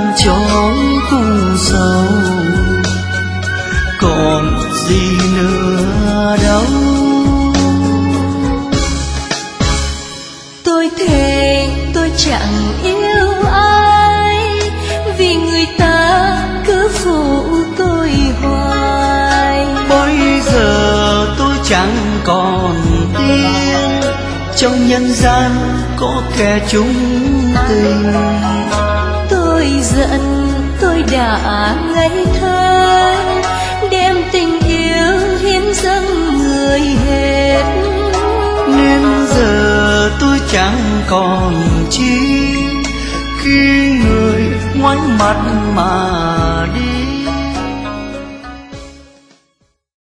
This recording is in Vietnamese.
chốn cung sâu, còn gì nữa đâu. Tôi thề tôi chẳng yêu ai, vì người ta cứ phụ tôi hoài. Bây giờ tôi chẳng còn tin trong nhân gian có kẻ chung tình. Tôi giận tôi đã ngây thơ, đem tình yêu hiến dâng người hết. Nên giờ tôi chẳng còn chi khi người ngoảnh mặt mà